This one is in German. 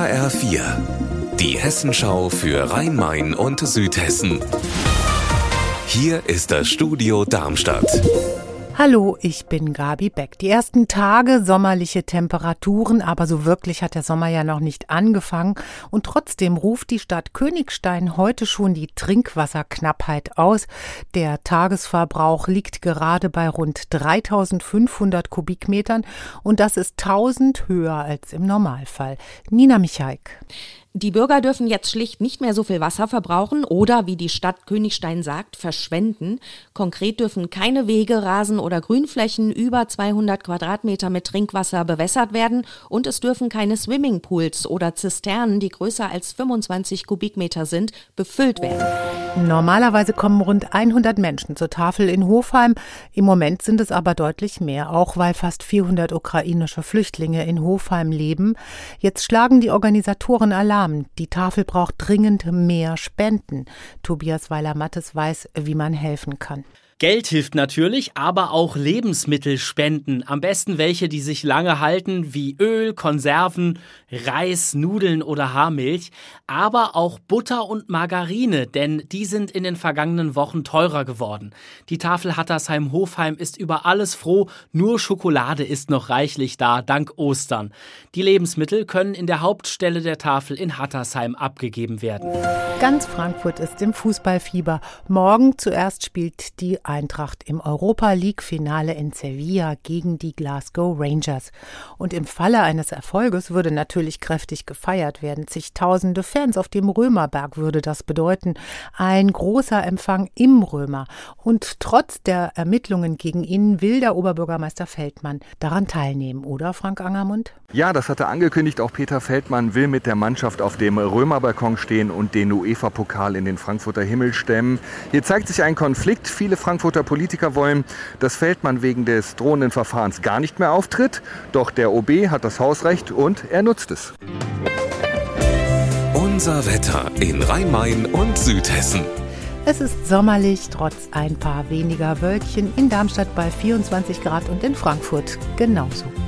HR4, die Hessenschau für Rhein-Main und Südhessen. Hier ist das Studio Darmstadt. Hallo, ich bin Gabi Beck. Die ersten Tage sommerliche Temperaturen, aber so wirklich hat der Sommer ja noch nicht angefangen. Und trotzdem ruft die Stadt Königstein heute schon die Trinkwasserknappheit aus. Der Tagesverbrauch liegt gerade bei rund 3.500 Kubikmetern und das ist 1.000 höher als im Normalfall. Nina Michaik. Die Bürger dürfen jetzt schlicht nicht mehr so viel Wasser verbrauchen oder, wie die Stadt Königstein sagt, verschwenden. Konkret dürfen keine Wege, Rasen oder Grünflächen über 200 Quadratmeter mit Trinkwasser bewässert werden und es dürfen keine Swimmingpools oder Zisternen, die größer als 25 Kubikmeter sind, befüllt werden. Normalerweise kommen rund 100 Menschen zur Tafel in Hofheim. Im Moment sind es aber deutlich mehr, auch weil fast 400 ukrainische Flüchtlinge in Hofheim leben. Jetzt schlagen die Organisatoren Alarm. Die Tafel braucht dringend mehr Spenden. Tobias Weiler-Mattes weiß, wie man helfen kann. Geld hilft natürlich, aber auch Lebensmittelspenden. Am besten welche, die sich lange halten, wie Öl, Konserven, Reis, Nudeln oder Haarmilch. Aber auch Butter und Margarine, denn die sind in den vergangenen Wochen teurer geworden. Die Tafel Hattersheim-Hofheim ist über alles froh, nur Schokolade ist noch reichlich da, dank Ostern. Die Lebensmittel können in der Hauptstelle der Tafel in Hattersheim abgegeben werden. Ganz Frankfurt ist im Fußballfieber. Morgen zuerst spielt die Eintracht im Europa-League-Finale in Sevilla gegen die Glasgow Rangers. Und im Falle eines Erfolges würde natürlich kräftig gefeiert werden. Zigtausende Fans auf dem Römerberg würde das bedeuten. Ein großer Empfang im Römer. Und trotz der Ermittlungen gegen ihn will der Oberbürgermeister Feldmann daran teilnehmen, oder Frank Angermund? Ja, das hat er angekündigt. Auch Peter Feldmann will mit der Mannschaft auf dem Römerbalkon stehen und den UEFA-Pokal in den Frankfurter Himmel stemmen. Hier zeigt sich ein Konflikt. Viele Frankfurter Politiker wollen, dass Feldmann wegen des drohenden Verfahrens gar nicht mehr auftritt. Doch der OB hat das Hausrecht und er nutzt es. Unser Wetter in Rhein-Main und Südhessen. Es ist sommerlich, trotz ein paar weniger Wölkchen, in Darmstadt bei 24 Grad und in Frankfurt genauso.